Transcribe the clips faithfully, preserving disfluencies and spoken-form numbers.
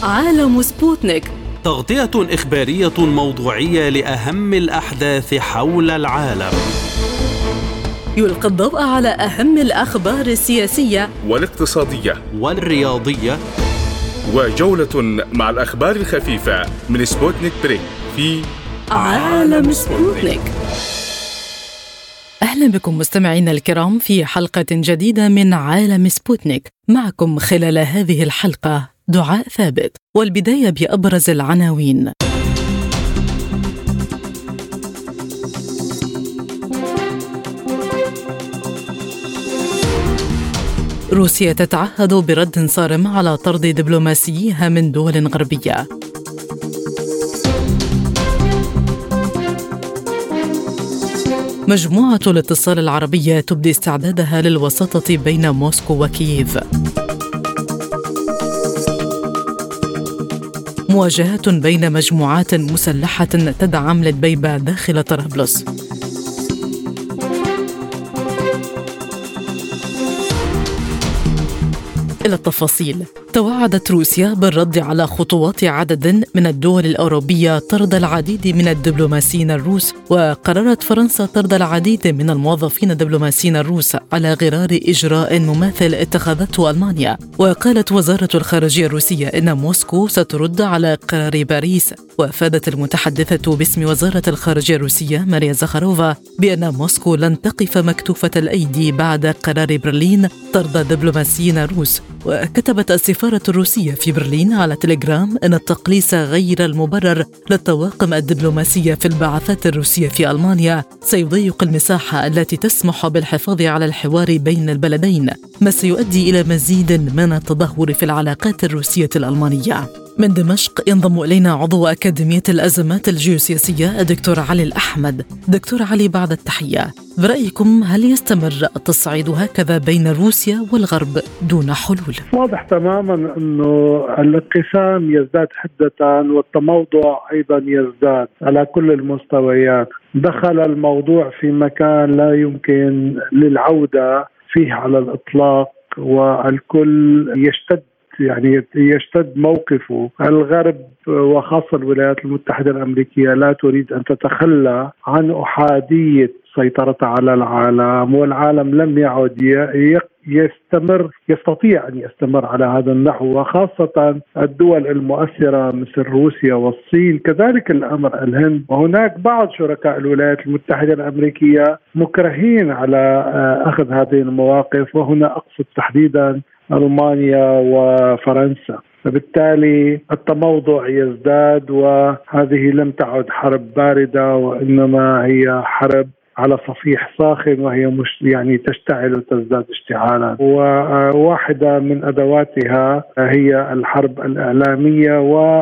عالم سبوتنيك، تغطية إخبارية موضوعية لأهم الأحداث حول العالم. يلقي الضوء على أهم الأخبار السياسية والاقتصادية والرياضية، وجولة مع الأخبار الخفيفة من سبوتنيك بريك في عالم سبوتنيك. أهلا بكم مستمعينا الكرام في حلقة جديدة من عالم سبوتنيك. معكم خلال هذه الحلقة دعاء ثابت، والبداية بأبرز العناوين. روسيا تتعهد برد صارم على طرد دبلوماسييها من دول غربية. مجموعة الاتصال العربية تبدي استعدادها للوساطة بين موسكو وكييف. مواجهة بين مجموعات مسلحة تدعم لدبيبة داخل طرابلس. إلى التفاصيل. توعدت روسيا بالرد على خطوات عدد من الدول الأوروبية طرد العديد من الدبلوماسيين الروس، وقررت فرنسا طرد العديد من الموظفين الدبلوماسيين الروس على غرار إجراء مماثل اتخذته ألمانيا. وقالت وزارة الخارجية الروسية إن موسكو سترد على قرار باريس. وأفادت المتحدثة باسم وزارة الخارجية الروسية ماريا زخاروفا بأن موسكو لن تقف مكتوفة الأيدي بعد قرار برلين طرد دبلوماسيين روس. وكتبت السفارة الروسية في برلين على تليجرام أن التقليص غير المبرر للطواقم الدبلوماسية في البعثات الروسية في ألمانيا سيضيق المساحة التي تسمح بالحفاظ على الحوار بين البلدين، ما سيؤدي إلى مزيد من التدهور في العلاقات الروسية الألمانية. من دمشق ينضم إلينا عضو أكاديمية الأزمات الجيوسياسية الدكتور علي الأحمد. دكتور علي، بعد التحية، برأيكم هل يستمر التصعيد هكذا بين روسيا والغرب دون حلول؟ واضح تماما أنه الانقسام يزداد حدة والتموضع أيضا يزداد على كل المستويات. دخل الموضوع في مكان لا يمكن للعودة فيه على الإطلاق، والكل يشتد يعني يشتد موقفه. الغرب وخاصة الولايات المتحدة الأمريكية لا تريد أن تتخلى عن أحادية سيطرتها على العالم، والعالم لم يعد يستمر يستطيع أن يستمر على هذا النحو، وخاصة الدول المؤثرة مثل روسيا والصين، كذلك الأمر الهند. وهناك بعض شركاء الولايات المتحدة الأمريكية مكرهين على أخذ هذه المواقف، وهنا أقصد تحديدا ألمانيا وفرنسا. فبالتالي التموضع يزداد، وهذه لم تعد حرب باردة وإنما هي حرب على صفيح ساخن، وهي مش يعني تشتعل وتزداد اشتعالا. وواحدة من أدواتها هي الحرب الإعلامية،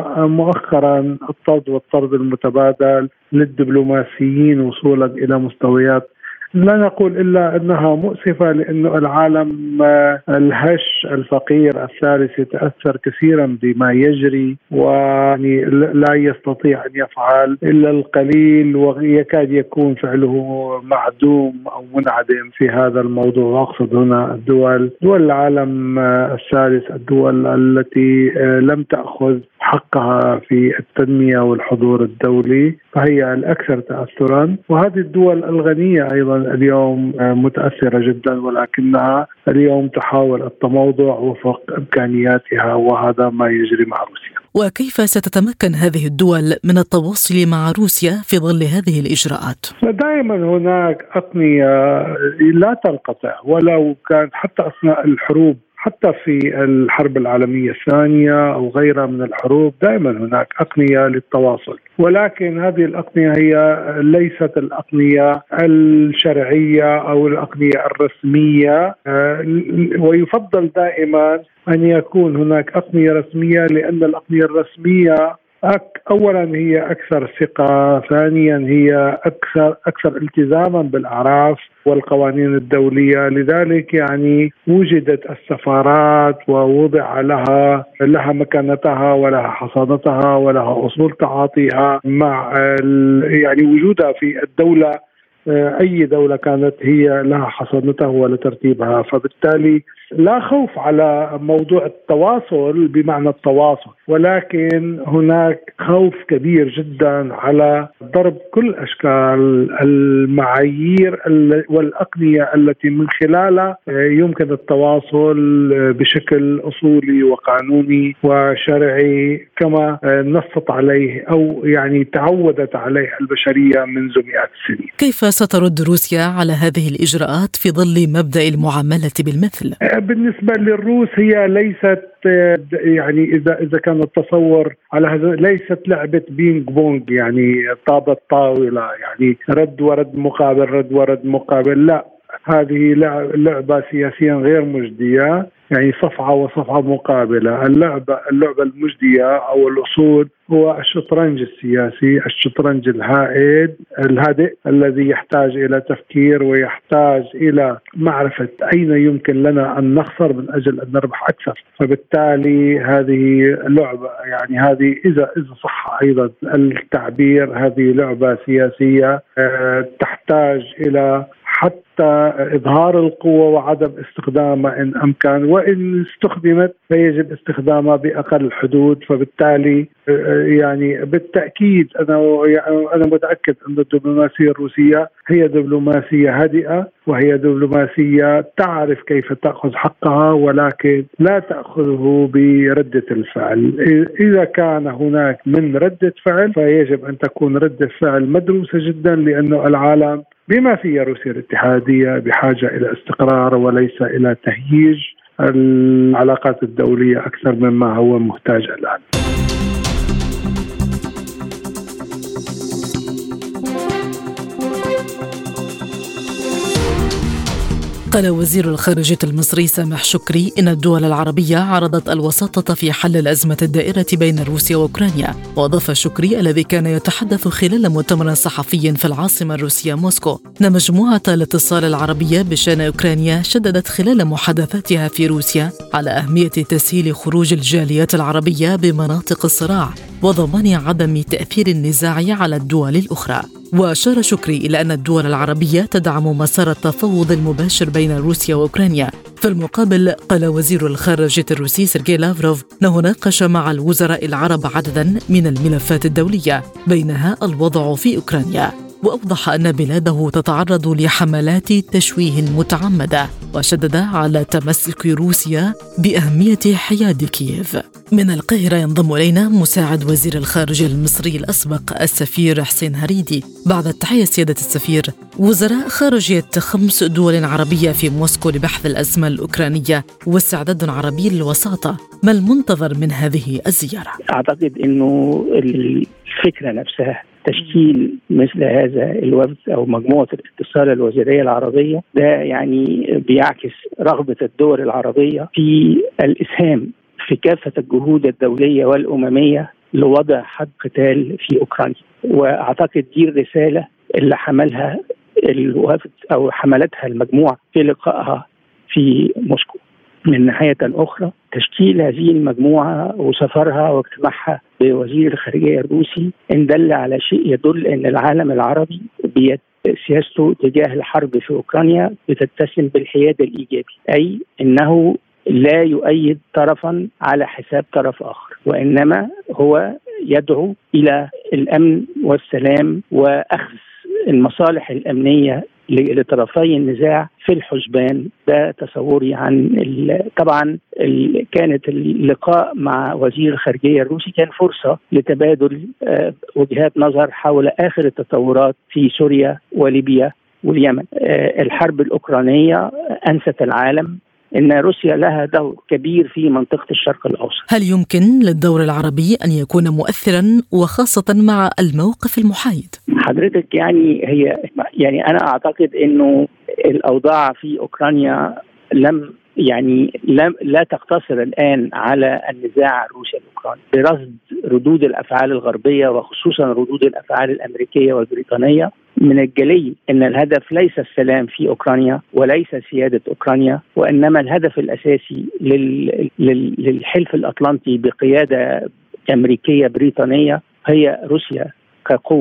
ومؤخرا الطرد والطرد المتبادل للدبلوماسيين وصولا إلى مستويات لا نقول إلا أنها مؤسفة، لأنه العالم الهش الفقير الثالث يتأثر كثيرا بما يجري، ويعني لا يستطيع أن يفعل إلا القليل، ويكاد يكون فعله معدوم أو منعدم في هذا الموضوع. وأقصد هنا الدول دول العالم الثالث، الدول التي لم تأخذ حقها في التنمية والحضور الدولي، فهي الأكثر تأثرا. وهذه الدول الغنية أيضا اليوم متأثرة جدا، ولكنها اليوم تحاول التموضع وفق إمكانياتها، وهذا ما يجري مع روسيا. وكيف ستتمكن هذه الدول من التواصل مع روسيا في ظل هذه الإجراءات؟ دائما هناك أقنية لا تنقطع، ولو كان حتى أثناء الحروب، حتى في الحرب العالمية الثانية أو غيرها من الحروب، دائما هناك أقنية للتواصل، ولكن هذه الأقنية هي ليست الأقنية الشرعية أو الأقنية الرسمية. ويفضل دائما أن يكون هناك أقنية رسمية، لأن الأقنية الرسمية أولا هي أكثر ثقة، ثانيا هي أكثر أكثر التزاما بالأعراف والقوانين الدولية. لذلك يعني وجدت السفارات ووضع لها لها مكانتها ولها حصانتها ولها أصول تعاطيها مع يعني وجودها في الدولة أي دولة كانت هي لها حصانتها ولترتيبها. فبالتالي لا خوف على موضوع التواصل بمعنى التواصل، ولكن هناك خوف كبير جدا على ضرب كل أشكال المعايير والأقنية التي من خلالها يمكن التواصل بشكل أصولي وقانوني وشرعي كما نصت عليه أو يعني تعودت عليه البشرية منذ مئات السنين. كيف سترد روسيا على هذه الإجراءات في ظل مبدأ المعاملة بالمثل؟ بالنسبة للروس هي ليست يعني إذا إذا كان التصور على هذا ليست لعبة بينج بونج يعني طابة طاولة يعني رد ورد مقابل رد ورد مقابل، لا، هذه لعبة سياسيا غير مجدية، يعني صفعة وصفعة مقابلة. اللعبة اللعبة المجدية أو الأصول هو الشطرنج السياسي، الشطرنج الهائد الهادئ الذي يحتاج إلى تفكير ويحتاج إلى معرفة أين يمكن لنا أن نخسر من أجل أن نربح أكثر. فبالتالي هذه لعبة يعني هذه إذا إذا صح أيضا التعبير هذه لعبة سياسية تحتاج إلى حتى إظهار القوة وعدم استخدامها إن أمكن، وإن استخدمت فيجب استخدامها بأقل الحدود. فبالتالي يعني بالتأكيد أنا أنا متأكد أن الدبلوماسية الروسية هي دبلوماسية هادئة وهي دبلوماسية تعرف كيف تأخذ حقها ولكن لا تأخذه بردة الفعل. إذا كان هناك من ردة فعل فيجب أن تكون ردة فعل مدروسة جدا، لأنه العالم بما فيها روسيا الاتحادية بحاجة إلى استقرار وليس إلى تهييج العلاقات الدولية أكثر مما هو محتاج الآن. قال وزير الخارجية المصري سامح شكري إن الدول العربية عرضت الوساطة في حل الأزمة الدائرة بين روسيا وأوكرانيا. وأضاف شكري الذي كان يتحدث خلال مؤتمر صحفي في العاصمة الروسية موسكو أن مجموعة الاتصال العربية بشأن أوكرانيا شددت خلال محادثاتها في روسيا على أهمية تسهيل خروج الجاليات العربية بمناطق الصراع وضمان عدم تأثير النزاع على الدول الأخرى. وأشار شكري إلى أن الدول العربية تدعم مسار التفاوض المباشر بين روسيا وأوكرانيا. في المقابل قال وزير الخارجية الروسي سيرجي لافروف أنه ناقش مع الوزراء العرب عددا من الملفات الدولية بينها الوضع في أوكرانيا، وأوضح أن بلاده تتعرض لحملات تشويه متعمدة، وشدد على تمسك روسيا بأهمية حياد كييف. من القاهرة ينضم إلينا مساعد وزير الخارجية المصري الأسبق السفير حسين هريدي. بعد التحية سيادة السفير، وزراء خارجية خمس دول عربية في موسكو لبحث الأزمة الأوكرانية واستعداد عربي للوساطة، ما المنتظر من هذه الزيارة؟ أعتقد أنه الفكرة نفسها تشكيل مثل هذا الوفد أو مجموعة الاتصال الوزيرية العربية ده يعني بيعكس رغبة الدول العربية في الإسهام في كافة الجهود الدولية والأممية لوضع حد قتال في أوكرانيا. وأعتقد دي الرسالة اللي حملها الوفد أو حملتها المجموعة في لقائها في موسكو. من ناحية أخرى تشكيل هذه المجموعة وسفرها واجتماعها بوزير الخارجية الروسي إن دل على شيء يدل أن العالم العربي بيت سياسته تجاه الحرب في أوكرانيا بتتسم بالحياد الإيجابي، أي أنه لا يؤيد طرفا على حساب طرف آخر، وإنما هو يدعو إلى الأمن والسلام وأخذ المصالح الأمنية لطرفي النزاع في الحسبان. ده تصوري عن طبعا كانت اللقاء مع وزير الخارجية الروسي كان فرصة لتبادل وجهات نظر حول آخر التطورات في سوريا وليبيا واليمن. الحرب الأوكرانية أنست العالم إن روسيا لها دور كبير في منطقة الشرق الأوسط. هل يمكن للدور العربي أن يكون مؤثرا وخاصة مع الموقف المحايد؟ حضرتك يعني هي يعني أنا أعتقد إنه الأوضاع في أوكرانيا لم يعني لم لا تقتصر الآن على النزاع الروسي الأوكراني. برصد ردود الأفعال الغربية وخصوصا ردود الأفعال الأمريكية والبريطانية من الجلي أن الهدف ليس السلام في أوكرانيا وليس سيادة أوكرانيا، وإنما الهدف الأساسي لل... لل... للحلف الأطلنطي بقيادة أمريكية بريطانية هي روسيا كقوة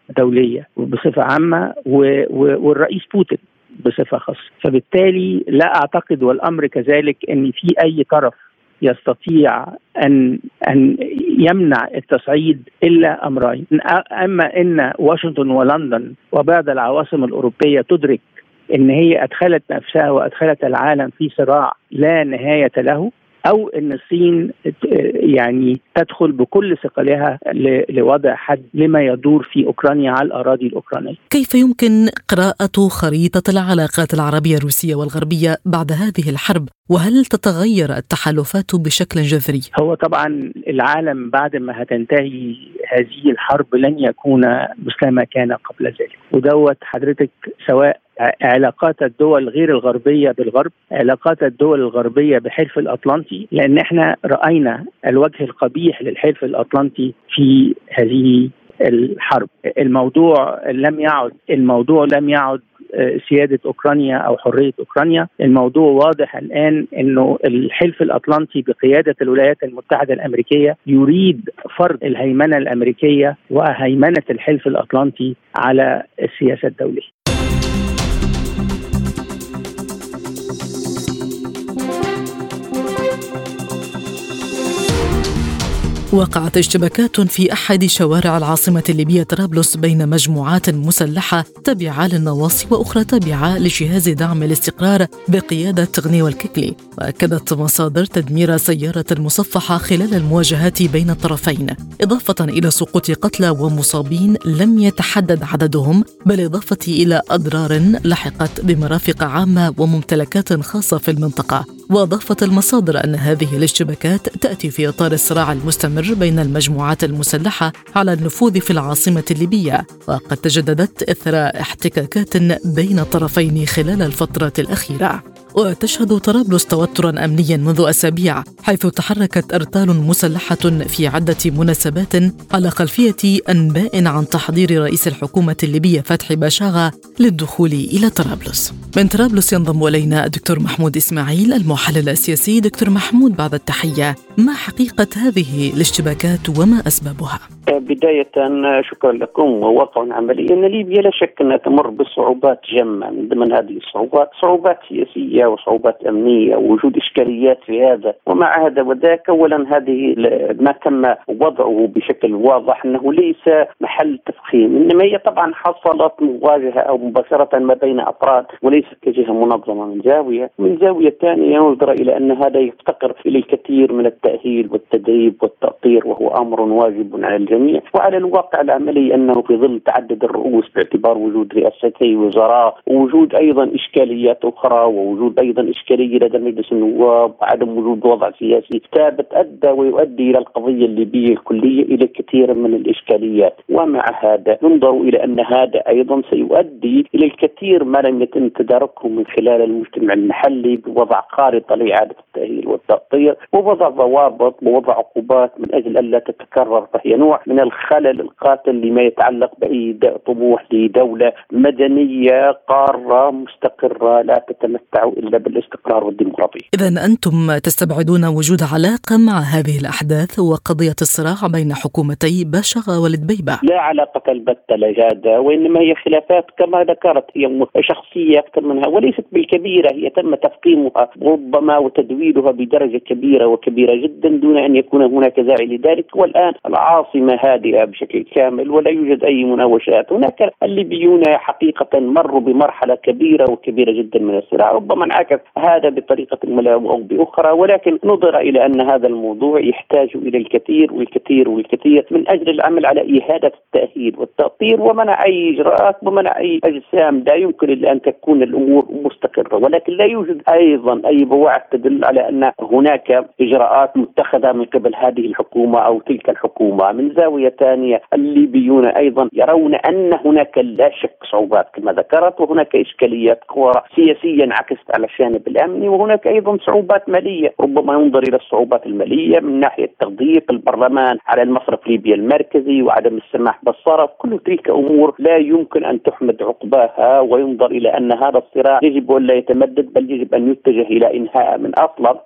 دولية بصفة عامة والرئيس بوتين بصفة خاصة. فبالتالي لا أعتقد والأمر كذلك أن في أي طرف يستطيع أن أن يمنع التصعيد إلا أمرين: أما أن واشنطن ولندن وبعض العواصم الأوروبية تدرك أن هي أدخلت نفسها وأدخلت العالم في صراع لا نهاية له، أو أن الصين يعني تدخل بكل ثقلها لوضع حد لما يدور في أوكرانيا على الأراضي الأوكرانية. كيف يمكن قراءة خريطة العلاقات العربية الروسية والغربية بعد هذه الحرب؟ وهل تتغير التحالفات بشكل جذري؟ هو طبعا العالم بعد ما هتنتهي هذه الحرب لن يكون مثلما كان قبل ذلك، ودوت حضرتك سواء علاقات الدول غير الغربية بالغرب، علاقات الدول الغربية بحلف الأطلنطي، لأن احنا رأينا الوجه القبيح للحلف الأطلنطي في هذه الحرب. الموضوع لم يعد الموضوع لم يعد سيادة أوكرانيا أو حرية أوكرانيا. الموضوع واضح الآن أنه الحلف الأطلنطي بقيادة الولايات المتحدة الأمريكية يريد فرض الهيمنة الأمريكية وهيمنة الحلف الأطلنطي على السياسة الدولية. وقعت اشتباكات في أحد شوارع العاصمة الليبية طرابلس بين مجموعات مسلحة تابعة للنواصي وأخرى تابعة لجهاز دعم الاستقرار بقيادة غنيوة الككلي. وأكدت مصادر تدمير سيارة مصفحة خلال المواجهات بين الطرفين، إضافة إلى سقوط قتلى ومصابين لم يتحدد عددهم، بالإضافة إلى أضرار لحقت بمرافق عامة وممتلكات خاصة في المنطقة. وأضافت المصادر أن هذه الاشتباكات تأتي في إطار الصراع المستمر بين المجموعات المسلحة على النفوذ في العاصمة الليبية، وقد تجددت إثر احتكاكات بين الطرفين خلال الفترة الأخيرة. وتشهد طرابلس توترا أمنيا منذ أسابيع، حيث تحركت أرتال مسلحة في عدة مناسبات على خلفية أنباء عن تحضير رئيس الحكومة الليبية فتحي بشاغة للدخول إلى طرابلس. من طرابلس ينضم إلينا الدكتور محمود إسماعيل المحلل السياسي. دكتور محمود، بعد التحية، ما حقيقة هذه الاشتباكات وما أسبابها؟ بداية شكرا لكم. وواقع عملي أن ليبيا لا شك أنها تمر بصعوبات جمة، من ضمن هذه الصعوبات صعوبات سياسية وصعوبات أمنية ووجود إشكاليات في هذا ومع هذا وذاك. أولا هذه ما تم وضعه بشكل واضح أنه ليس محل تفخيم، إنما هي طبعا حصلت مواجهة أو مباشرة ما بين أفراد وليست كجهة منظمة من زاوية. من زاوية ثانية ننظر إلى أن هذا يفتقر إلى الكثير من التأهيل والتدريب والتأطير، وهو أمر واجب على الجميع. وعلى الواقع العملي أنه في ظل تعدد الرؤوس باعتبار وجود رئاستي وزراء ووجود أيضا إشكاليات أخرى ووجود أيضا إشكالية لدى مجلس النواب وعدم وجود وضع سياسي ثابت أدى ويؤدي إلى القضية الليبية الكلية إلى كثير من الإشكاليات. ومع هذا ننظر إلى أن هذا أيضا سيؤدي إلى الكثير ما لم يتم تداركه من خلال المجتمع المحلي بوضع خارطة لإعادة التأهيل والتأطير ووضع ضوابط ووضع عقوبات من أجل ألا تتكرر. فهي نوع من الخلل القاتل لما يتعلق بأي طموح لدولة مدنية قارة مستقرة لا تتمتع إلا بالاستقرار والديمقراطية. إذن أنتم تستبعدون وجود علاقة مع هذه الأحداث وقضية الصراع بين حكومتي بشاغة ولدبيبة؟ لا علاقة البتة لهذا، وإنما هي خلافات كما ذكرت، هي شخصية أكثر منها وليست بالكبيرة. هي تم تفقيمها ربما وتدويلها بدرجة كبيرة وكبيرة جدا دون أن يكون هناك داعي لذلك. والآن العاصمة هادئة بشكل كامل ولا يوجد أي مناوشات. هناك الليبيون حقيقة مروا بمرحلة كبيرة وكبيرة جدا من الصراع، ربما انعكس هذا بطريقة أو بأخرى، ولكن نظر إلى أن هذا الموضوع يحتاج إلى الكثير والكثير والكثير من أجل العمل على إهادة التأهيل والتأطير ومنع أي إجراءات ومنع أي أجسام. لا يمكن إلا أن تكون الأمور مستقرة، ولكن لا يوجد أيضا أي بواعث تدل على أن هناك إجراءات متخذة من قبل هذه الحكومة أو تلك الحكومة. من زاوية ثانية الليبيون أيضا يرون أن هناك لا شك صعوبات كما ذكرت، وهناك إشكاليات كبرى سياسية انعكست على الجانب الأمني، وهناك أيضا صعوبات مالية. ربما ينظر إلى الصعوبات المالية من ناحية تضييق البرلمان على المصرف ليبيا المركزي وعدم السماح بالصرف. كل تلك أمور لا يمكن أن تحمد عقباها، وينظر إلى أن هذا الصراع يجب أن لا يتمدد بل يجب أن يتجه إلى إنهاء من أصله.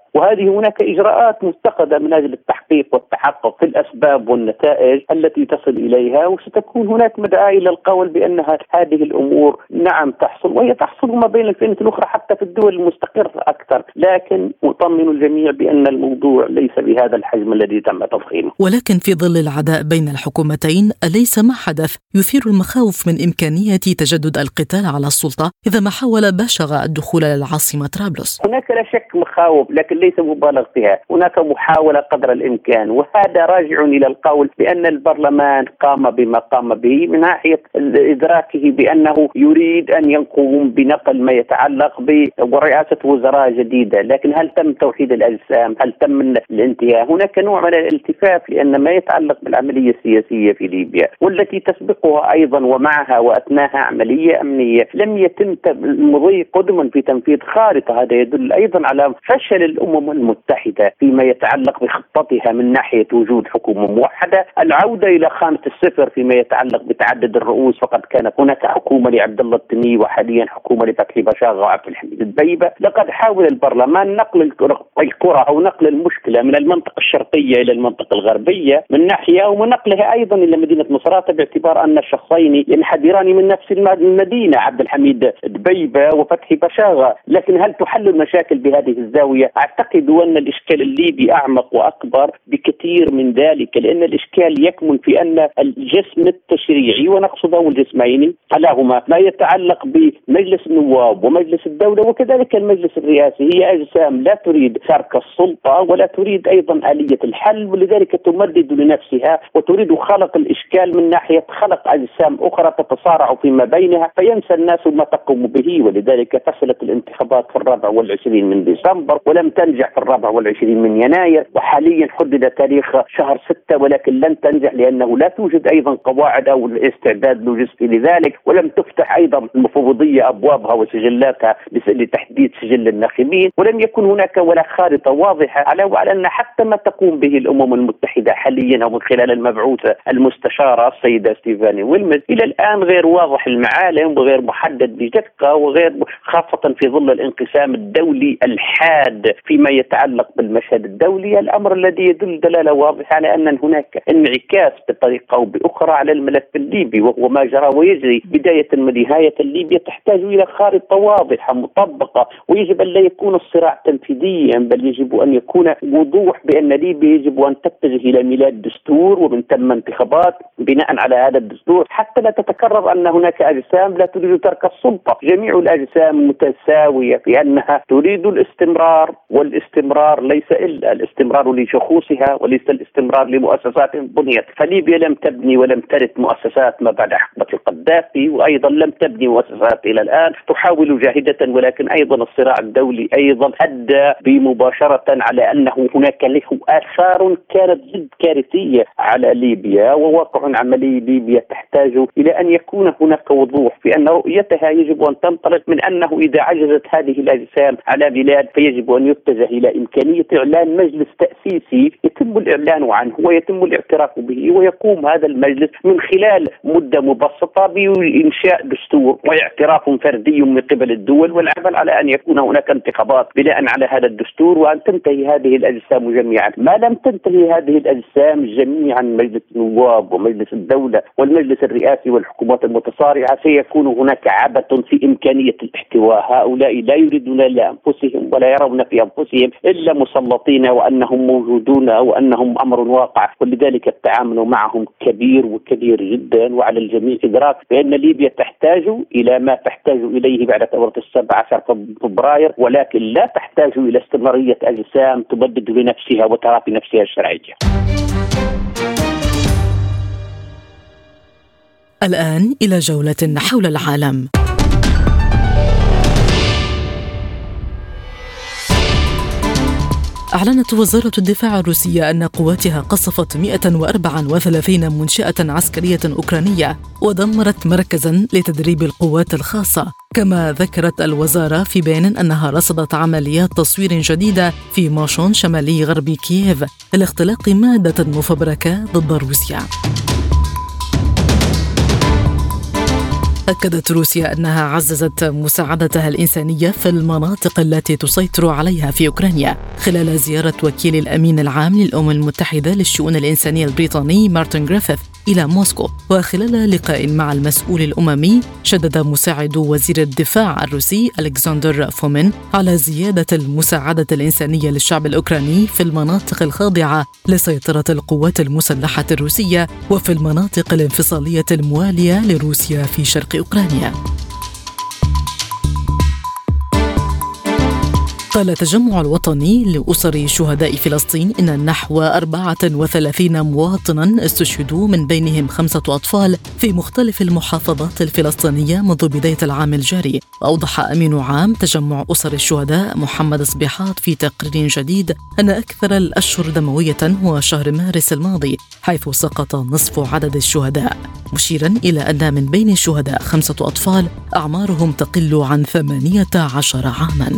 وهذه هناك إجراءات متخذة من أجل التحقيق والتحقق في الأسباب والنتائج التي تصل إليها، وستكون هناك مدعاة إلى القول بأنها هذه الأمور نعم تحصل، وهي تحصل ما بين الفئة الأخرى حتى في الدول المستقرة أكثر، لكن أطمن الجميع بأن الموضوع ليس بهذا الحجم الذي تم تضخيمه. ولكن في ظل العداء بين الحكومتين أليس ما حدث يثير المخاوف من إمكانية تجدد القتال على السلطة إذا ما حاول باشغا الدخول للعاصمة طرابلس؟ هناك لا شك مخاوف، لكن ليس مبالغ فيها، هناك محاولة قدر الإمكان، وهذا راجع إلى القول بأن البرلمان قام بما قام به من ناحية إدراكه بأنه يريد أن يقوم بنقل ما يتعلق برئاسة وزراء جديدة، لكن هل تم توحيد الأجسام؟ هل تم الانتهاء؟ هناك نوع من الالتفاف، لأن ما يتعلق بالعملية السياسية في ليبيا والتي تسبقها أيضا ومعها وأثناها عملية أمنية لم يتم المضي قدما في تنفيذ خارطة. هذا يدل أيضا على فشل الأمم المتحدة فيما يتعلق بخطتها من ناحية وجود حكومة موحدة، العودة إلى خانة الصفر فيما يتعلق بتعدد الرؤوس، فقد كانت هناك حكومة لعبد الله التني وحاليا حكومة لفتحي بشاغة وعبد الحميد الدبيبة. لقد حاول البرلمان نقل القرى أو نقل المشكلة من المنطقة الشرقية إلى المنطقة الغربية من ناحية، ونقلها أيضا إلى مدينة مصراتة باعتبار أن الشخصين ينحدران من نفس المدينة، عبد الحميد الدبيبة وفتحي بشاغة. لكن هل تحل المشاكل بهذه الزاوية؟ أعتقد أن الإشكال الليبي أعمق وأكبر بكثير من ذلك، لأن الإشكال يكمن في أن الجسم التشريعي، ونقصد الجسمين كلاهما ما يتعلق بمجلس النواب ومجلس الدولة وكذلك المجلس الرئاسي، هي أجسام لا تريد ترك السلطة ولا تريد أيضا آلية الحل، ولذلك تمدد لنفسها وتريد خلق الإشكال من ناحية خلق أجسام أخرى تتصارع فيما بينها، فينسى الناس ما تقوم به. ولذلك فشلت الانتخابات في الرابع والعشرين من ديسمبر ولم تنجح في الرابع والعشرين من يناير، وحاليا حدد تاريخ شهر ستة ولكن لن تنجح لأنه لا توجد أيضا قواعد أو الاستعداد لوجستي لذلك، ولم تفتح أيضا المفوضية أبوابها وسجلاتها لتحديد سجل الناخبين، ولم يكن هناك ولا خارطة واضحة على وعلى أن حتى ما تقوم به الأمم المتحدة حاليا أو من خلال المبعوثة المستشارة السيدة ستيفاني ويلمز إلى الآن غير واضح المعالم وغير محدد بدقة، وغير خاصة في ظل الانقسام الدولي الحاد فيما يتعلق بالمشهد الدولي، الأمر الذي يدل دلالة واضحة على أن هناك انعكاس بطريقة أو بأخرى على الملف الليبي، وهو ما جرى ويجري. بداية ونهاية الليبيا تحتاج إلى خارطة واضحة مطبقة، ويجب أن لا يكون الصراع تنفيذيا، بل يجب أن يكون وضوح بأن ليبيا يجب أن تتجه إلى ميلاد دستور ومن ثم انتخابات بناء على هذا الدستور، حتى لا تتكرر أن هناك أجسام لا تريد ترك السلطة. جميع الأجسام متساوية في أنها تريد الاستمرار، والاستمرار ليس إلا الاستمرار لشخوصها وليس الاستمرار لمؤسسات بنيت. فليبيا لم تبني ولم ترث مؤسسات ما بعد حقبة القذافي، وأيضا لم تبني مؤسسات إلى الآن، تحاول جاهدة، ولكن أيضا الصراع الدولي أيضا أدى بمباشرة على أنه هناك له آثار كانت جد كارثية على ليبيا، وواقع عملي ليبيا تحتاج إلى أن يكون هناك وضوح في أن رؤيتها يجب أن تنطلق من أنه إذا عجزت هذه الأجسام على بلاد فيجب أن يتجه إلى إمكانية إعلان مجلس تأسيسي يتم الإعلان عنه ويتم الاعتراف به، ويقوم هذا المجلس من خلال مدة مبسطة بإنشاء دستور واعتراف فردي من قبل الدول، والعمل على أن يكون هناك انتخابات بناء على هذا الدستور، وأن تنتهي هذه الأجسام جميعا. ما لم تنتهي هذه الأجسام جميعا، مجلس النواب ومجلس الدولة والمجلس الرئاسي والحكومات المتصارعة، سيكون هناك عبث في إمكانية الاحتواء. هؤلاء لا يريدون لأنفسهم ولا يرون في أنفسهم إلا مسلطين وأنهم موجودون أو أنهم أمر واقع، ولذلك التعامل معهم كبير وكبير جدا. وعلى الجميع إدراك بأن ليبيا تحتاج إلى ما تحتاج إليه بعد ثورة السابع عشر فبراير، ولكن لا تحتاج إلى استمرارية أجسام تبدد لنفسها وترى في نفسها الشرعية. الآن إلى جولة حول العالم. أعلنت وزارة الدفاع الروسية أن قواتها قصفت مئة وأربعة وثلاثين منشأة عسكرية أوكرانية ودمرت مركزاً لتدريب القوات الخاصة. كما ذكرت الوزارة في بيان أنها رصدت عمليات تصوير جديدة في ماشون شمالي غرب كييف لاختلاق مادة مفبركة ضد روسيا. أكدت روسيا أنها عززت مساعدتها الإنسانية في المناطق التي تسيطر عليها في أوكرانيا خلال زيارة وكيل الأمين العام للأمم المتحدة للشؤون الإنسانية البريطاني مارتن غريفيث إلى موسكو. وخلال لقاء مع المسؤول الأممي شدد مساعد وزير الدفاع الروسي ألكسندر فومين على زيادة المساعدة الإنسانية للشعب الأوكراني في المناطق الخاضعة لسيطرة القوات المسلحة الروسية وفي المناطق الانفصالية الموالية لروسيا في شرق أوكرانيا. قال التجمع الوطني لأسر شهداء فلسطين إن نحو أربعة وثلاثين مواطنا استشهدوا من بينهم خمسة أطفال في مختلف المحافظات الفلسطينية منذ بداية العام الجاري. وأوضح أمين عام تجمع أسر الشهداء محمد صبيحات في تقرير جديد أن أكثر الأشهر دموية هو شهر مارس الماضي حيث سقط نصف عدد الشهداء، مشيرا إلى أن من بين الشهداء خمسة أطفال أعمارهم تقل عن ثمانية عشر عاما.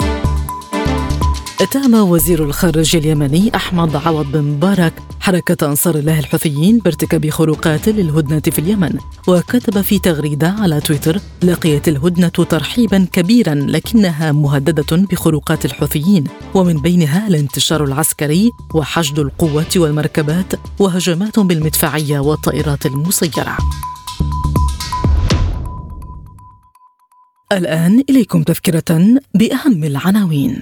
اتهم وزير الخارجية اليمني أحمد عوض بن مبارك حركة أنصار الله الحوثيين بارتكاب خروقات للهدنة في اليمن، وكتب في تغريدة على تويتر: لقيت الهدنة ترحيبا كبيرا لكنها مهددة بخروقات الحوثيين، ومن بينها الانتشار العسكري وحشد القوة والمركبات وهجمات بالمدفعية والطائرات المسيرة. الآن إليكم تذكرة بأهم العناوين.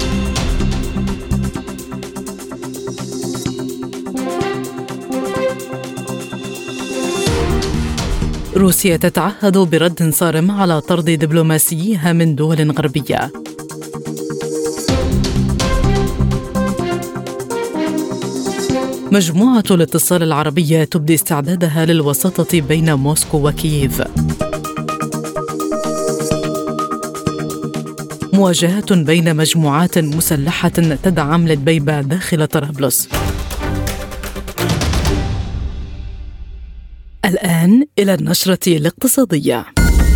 روسيا تتعهد برد صارم على طرد دبلوماسييها من دول غربية. مجموعة الاتصال العربية تبدي استعدادها للوساطة بين موسكو وكييف. مواجهات بين مجموعات مسلحة تدعم لدبيبة داخل طرابلس. الآن إلى النشرة الاقتصادية.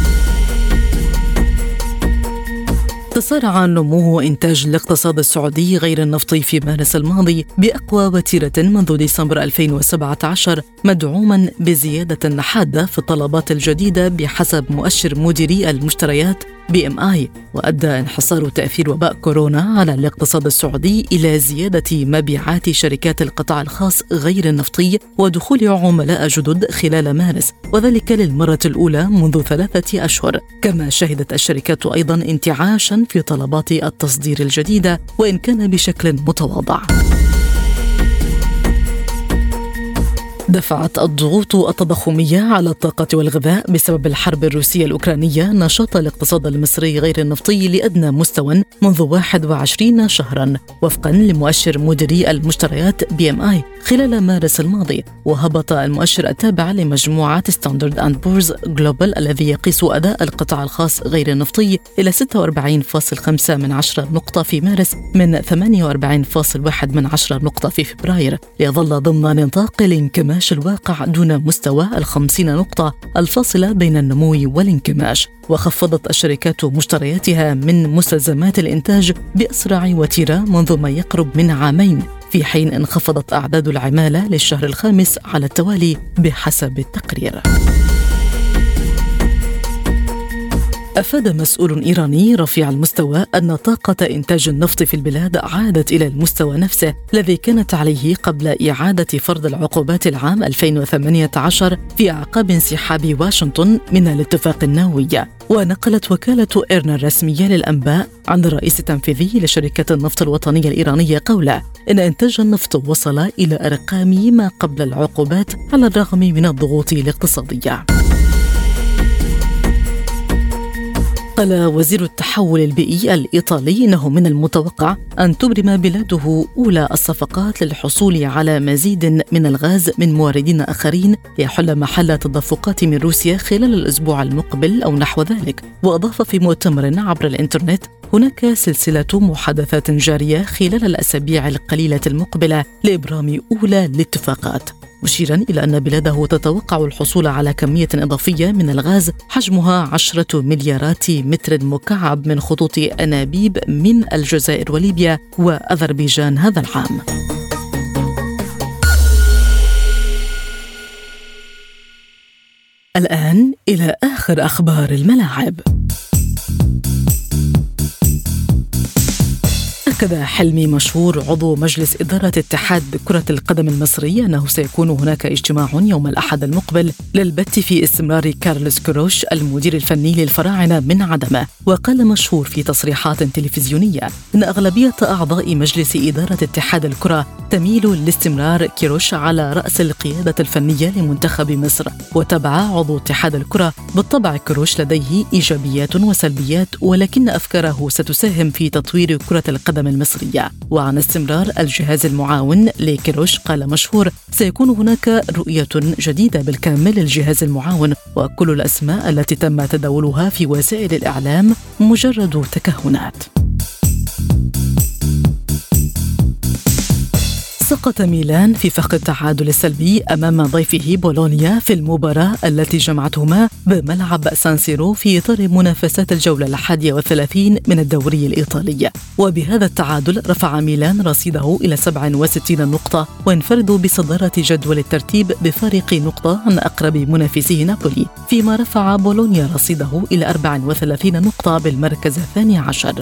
تسارع نمو إنتاج الاقتصاد السعودي غير النفطي في مارس الماضي بأقوى وتيرة منذ ديسمبر ألفين وسبعة عشر، مدعوما بزيادة حادة في الطلبات الجديدة بحسب مؤشر مديري المشتريات بي إم آي. وأدى انحصار تأثير وباء كورونا على الاقتصاد السعودي إلى زيادة مبيعات شركات القطاع الخاص غير النفطي ودخول عملاء جدد خلال مارس، وذلك للمرة الأولى منذ ثلاثة أشهر. كما شهدت الشركات أيضا انتعاشا في طلبات التصدير الجديدة وإن كان بشكل متواضع. دفعت الضغوط التضخمية على الطاقة والغذاء بسبب الحرب الروسية الأوكرانية نشاط الاقتصاد المصري غير النفطي لأدنى مستوى منذ واحد وعشرين شهرا وفقا لمؤشر مديري المشتريات بي إم آي خلال مارس الماضي. وهبط المؤشر التابع لمجموعة ستاندرد أند بورز جلوبال الذي يقيس أداء القطاع الخاص غير النفطي إلى ستة وأربعين فاصلة خمسة من عشرة نقطة في مارس من ثمانية وأربعين فاصلة واحد من عشرة نقطة في فبراير، ليظل ضمن نطاق الانكماش الواقع دون مستوى الخمسين نقطة الفاصلة بين النمو والانكماش. وخفضت الشركات مشترياتها من مستلزمات الإنتاج بأسرع وتيرة منذ ما يقرب من عامين، في حين انخفضت أعداد العمالة للشهر الخامس على التوالي بحسب التقرير. أفاد مسؤول إيراني رفيع المستوى أن طاقة إنتاج النفط في البلاد عادت إلى المستوى نفسه الذي كانت عليه قبل إعادة فرض العقوبات العام ألفين وثمانية عشر في أعقاب انسحاب واشنطن من الاتفاق النووي. ونقلت وكالة إيرنا الرسمية للأنباء عن الرئيس التنفيذي لشركة النفط الوطنية الإيرانية قوله إن إنتاج النفط وصل إلى أرقام ما قبل العقوبات على الرغم من الضغوط الاقتصادية. قال وزير التحول البيئي الإيطالي إنه من المتوقع أن تبرم بلاده أولى الصفقات للحصول على مزيد من الغاز من موردين آخرين ليحل محل تدفقات من روسيا خلال الأسبوع المقبل أو نحو ذلك. وأضاف في مؤتمر عبر الإنترنت: هناك سلسلة محادثات جارية خلال الأسابيع القليلة المقبلة لإبرام أولى الاتفاقات، مشيرا إلى أن بلاده تتوقع الحصول على كمية إضافية من الغاز حجمها عشرة مليارات متر مكعب من خطوط أنابيب من الجزائر وليبيا وأذربيجان هذا العام. الآن إلى آخر أخبار الملاعب. أكد حلمي مشهور عضو مجلس إدارة اتحاد كرة القدم المصري أنه سيكون هناك اجتماع يوم الأحد المقبل للبت في استمرار كارلوس كيروش المدير الفني للفراعنة من عدمه. وقال مشهور في تصريحات تلفزيونية إن أغلبية أعضاء مجلس إدارة اتحاد الكرة تميل لاستمرار كيروش على رأس القيادة الفنية لمنتخب مصر. وتبع عضو اتحاد الكرة: بالطبع كيروش لديه إيجابيات وسلبيات، ولكن أفكاره ستساهم في تطوير كرة القدم المصرية. وعن استمرار الجهاز المعاون لكيروش قال مشهور: سيكون هناك رؤية جديدة بالكامل للجهاز المعاون، وكل الأسماء التي تم تداولها في وسائل الإعلام مجرد تكهنات. سقط ميلان في فخ التعادل السلبي أمام ضيفه بولونيا في المباراة التي جمعتهما بملعب سان سيرو في إطار منافسات الجولة الحادية والثلاثين من الدوري الإيطالي. وبهذا التعادل رفع ميلان رصيده إلى سبعة وستين نقطة، وانفرد بصدارة جدول الترتيب بفارق نقطة عن أقرب منافسيه نابولي، فيما رفع بولونيا رصيده إلى أربعة وثلاثين نقطة بالمركز الثاني عشر.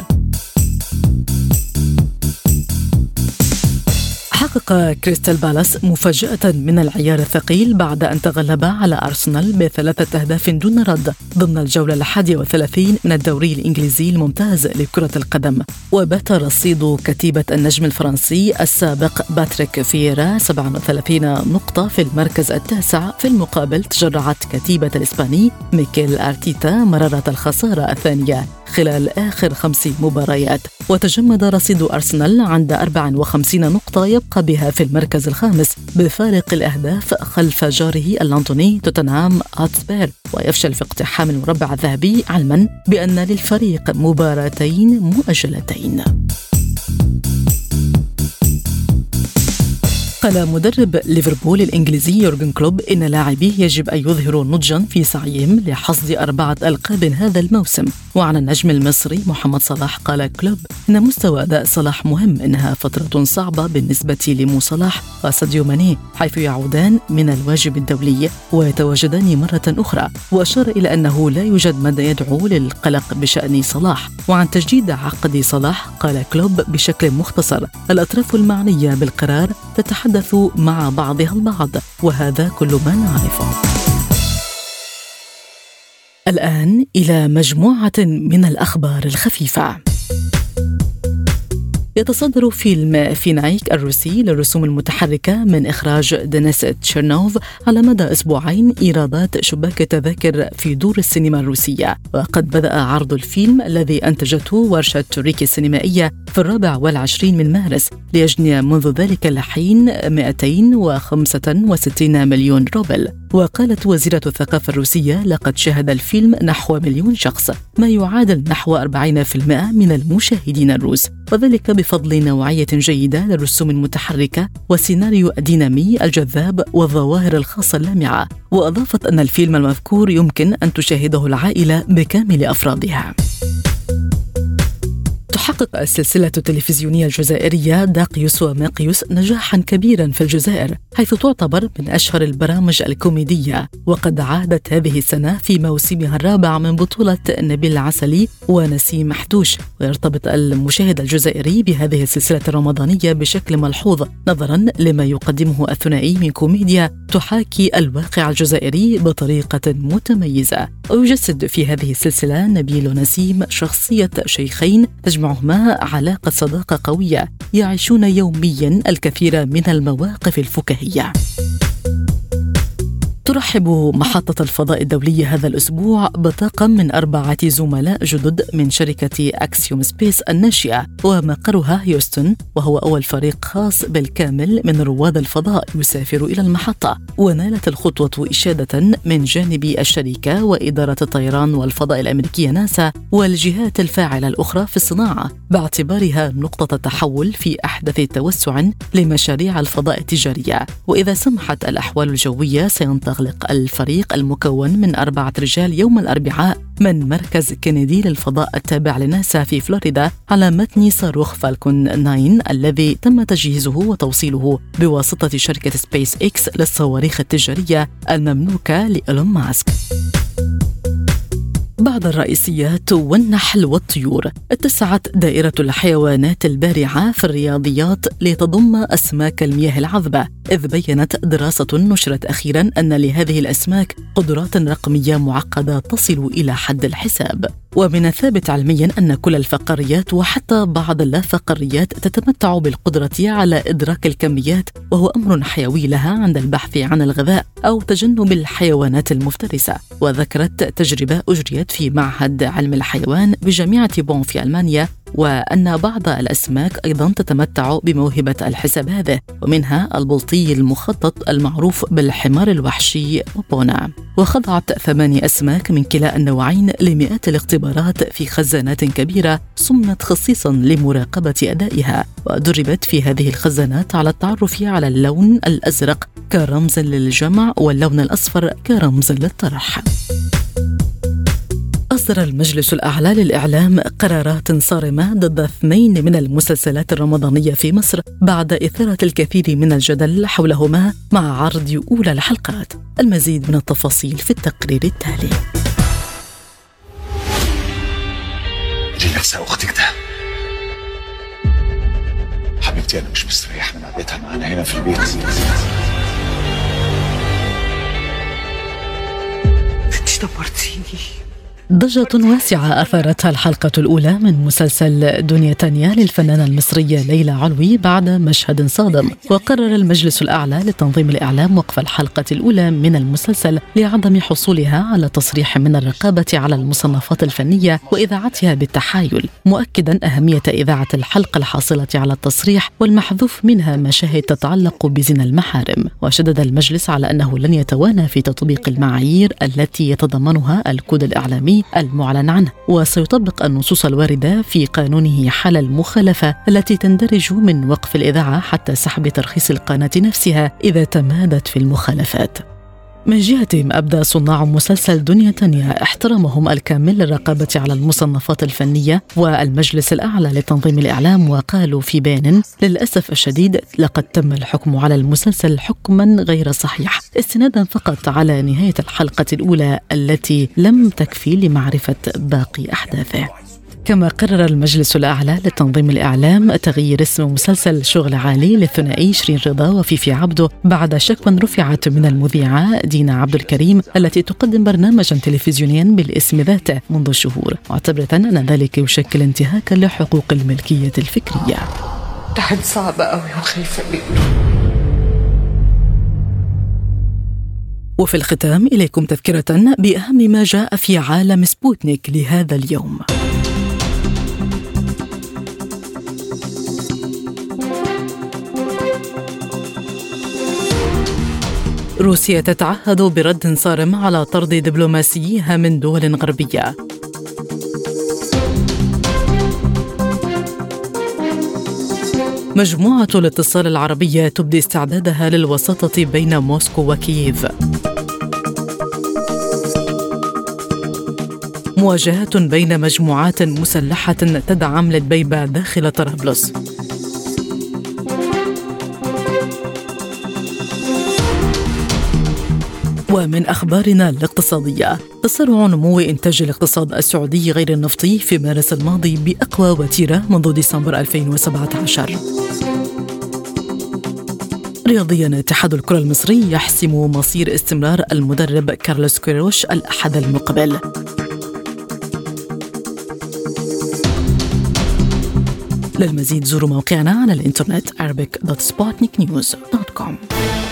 حقق كريستال بالاس مفاجأة من العيار الثقيل بعد أن تغلب على أرسنال بثلاثة أهداف دون رد ضمن الجولة الحادية والثلاثين من الدوري الإنجليزي الممتاز لكرة القدم. وبات رصيد كتيبة النجم الفرنسي السابق باتريك فييرا سبعة وثلاثين نقطة في المركز التاسع. في المقابل تجرعت كتيبة الإسباني ميكيل أرتيتا مرارة الخسارة الثانية خلال آخر خمس مباريات، وتجمد رصيد أرسنال عند أربعة وخمسين نقطة يبقى بها في المركز الخامس بفارق الأهداف خلف جاره اللندني توتنهام هوتسبير، ويفشل في اقتحام المربع الذهبي علما بأن للفريق مباراتين مؤجلتين. قال مدرب ليفربول الإنجليزي يورغن كلوب إن لاعبيه يجب أن يظهروا نضجا في سعيهم لحصد أربعة ألقاب هذا الموسم. وعن النجم المصري محمد صلاح قال كلوب إن مستوى أداء صلاح مهم، إنها فترة صعبة بالنسبة لمو صلاح وساديو ماني حيث يعودان من الواجب الدولي ويتواجدان مرة أخرى. وأشار إلى أنه لا يوجد ما يدعو للقلق بشأن صلاح. وعن تجديد عقد صلاح قال كلوب بشكل مختصر: الأطراف المعنية بالقرار تتحدث مع بعضها البعض، وهذا كل ما نعرفه. الآن إلى مجموعة من الأخبار الخفيفة. يتصدر فيلم فينايك الروسي للرسوم المتحركة من إخراج دينيس تشيرنوف على مدى أسبوعين إيرادات شباك تذاكر في دور السينما الروسية. وقد بدأ عرض الفيلم الذي أنتجته ورشة توريكي السينمائية في الرابع والعشرين من مارس، ليجني منذ ذلك الحين مئتين وخمسة وستين مليون روبل. وقالت وزيرة الثقافة الروسية: لقد شاهد الفيلم نحو مليون شخص، ما يعادل نحو أربعين بالمئة من المشاهدين الروس، وذلك بفضل نوعية جيدة للرسوم المتحركة والسيناريو الدينامي الجذاب والظواهر الخاصة اللامعة. وأضافت أن الفيلم المذكور يمكن أن تشاهده العائلة بكامل أفرادها. تحقق السلسلة التلفزيونية الجزائرية داقيوس وماقيوس نجاحا كبيرا في الجزائر، حيث تعتبر من أشهر البرامج الكوميدية. وقد عادت هذه السنة في موسمها الرابع من بطولة نبيل العسلي ونسيم محدوش. ويرتبط المشاهد الجزائري بهذه السلسلة الرمضانية بشكل ملحوظ نظرا لما يقدمه الثنائي من كوميديا تحاكي الواقع الجزائري بطريقة متميزة. ويجسد في هذه السلسلة نبيل ونسيم شخصية شيخين تجمعهما علاقة صداقة قوية، يعيشون يوميا الكثير من المواقف الفكاهية. ترحب محطة الفضاء الدولية هذا الأسبوع بطاقم من أربعة زملاء جدد من شركة أكسيوم سبيس الناشئة، ومقرها هيوستن، وهو أول فريق خاص بالكامل من رواد الفضاء يسافر إلى المحطة. ونالت الخطوة إشادة من جانب الشركة وإدارة الطيران والفضاء الأمريكية ناسا والجهات الفاعلة الأخرى في الصناعة، باعتبارها نقطة تحول في أحدث توسع لمشاريع الفضاء التجارية. وإذا سمحت الأحوال الجوية سينطلق يستغلق الفريق المكون من أربعة رجال يوم الأربعاء من مركز كينيدي للفضاء التابع لناسا في فلوريدا على متن صاروخ فالكون تسعة الذي تم تجهيزه وتوصيله بواسطة شركة سبيس إكس للصواريخ التجارية المملوكة لإيلون ماسك. بعد الرئيسيات والنحل والطيور، اتسعت دائرة الحيوانات البارعة في الرياضيات لتضم أسماك المياه العذبة، إذ بيّنت دراسة نشرت أخيراً أن لهذه الأسماك قدرات رقمية معقدة تصل إلى حد الحساب. ومن الثابت علمياً أن كل الفقاريات وحتى بعض اللافقاريات تتمتع بالقدرة على إدراك الكميات، وهو أمر حيوي لها عند البحث عن الغذاء أو تجنب الحيوانات المفترسة. وذكرت تجربة أجريت في معهد علم الحيوان بجامعة بون في ألمانيا وأن بعض الأسماك أيضاً تتمتع بموهبة الحساب هذه، ومنها البلطي المخطط المعروف بالحمار الوحشي وبونا. وخضعت ثماني أسماك من كلا النوعين لمئات الاختبارات في خزانات كبيرة صممت خصيصاً لمراقبة أدائها، ودربت في هذه الخزانات على التعرف على اللون الأزرق كرمز للجمع واللون الأصفر كرمز للطرح. أصدر المجلس الأعلى للإعلام قرارات صارمة ضد اثنين من المسلسلات الرمضانية في مصر بعد إثارة الكثير من الجدل حولهما مع عرض أولى الحلقات. المزيد من التفاصيل في التقرير التالي. دي نفسها أختك ده حبيبتي، أنا مش مستريح من قعدتها معانا هنا في البيت. انتي دمرتيني. ضجة واسعة أثارتها الحلقة الأولى من مسلسل دنيا تانية للفنانة المصرية ليلى علوي بعد مشهد صادم. وقرر المجلس الأعلى لتنظيم الإعلام وقف الحلقة الأولى من المسلسل لعدم حصولها على تصريح من الرقابة على المصنفات الفنية وإذاعتها بالتحايل، مؤكدا أهمية إذاعة الحلقة الحاصلة على التصريح والمحذوف منها مشاهد تتعلق بزنا المحارم. وشدد المجلس على أنه لن يتوانى في تطبيق المعايير التي يتضمنها الكود الإعلامي المعلن عنه، وسيطبق النصوص الواردة في قانونه حال المخالفة التي تندرج من وقف الإذاعة حتى سحب ترخيص القناة نفسها إذا تمادت في المخالفات. من جهتهم أبدى صناع مسلسل دنيا تانية احترامهم الكامل للرقابة على المصنفات الفنية والمجلس الأعلى لتنظيم الإعلام، وقالوا في بيان: للأسف الشديد لقد تم الحكم على المسلسل حكما غير صحيح استنادا فقط على نهاية الحلقة الأولى التي لم تكفي لمعرفة باقي أحداثه. كما قرر المجلس الأعلى لتنظيم الإعلام تغيير اسم مسلسل شغل عالي للثنائي شيرين رضا وفيفي عبده بعد شكوى رفعت من المذيعة دينا عبد الكريم التي تقدم برنامجا تلفزيونيا بالاسم ذاته منذ شهور، معتبرة أن ذلك يشكل انتهاكا لحقوق الملكية الفكرية. ده صعب قوي وخايفة منه. وفي الختام إليكم تذكرة بأهم ما جاء في عالم سبوتنيك لهذا اليوم. روسيا تتعهد برد صارم على طرد دبلوماسييها من دول غربية. مجموعة الاتصال العربية تبدي استعدادها للوساطة بين موسكو وكييف. مواجهة بين مجموعات مسلحة تدعم لدبيبة داخل طرابلس. ومن أخبارنا الاقتصادية، تسارع نمو إنتاج الاقتصاد السعودي غير النفطي في مارس الماضي بأقوى وتيرة منذ ديسمبر ألفين وسبعة عشر. رياضيا، اتحاد الكرة المصري يحسم مصير استمرار المدرب كارلوس كيروش الأحد المقبل. للمزيد زوروا موقعنا على الإنترنت arabic dot sputnik news dot com.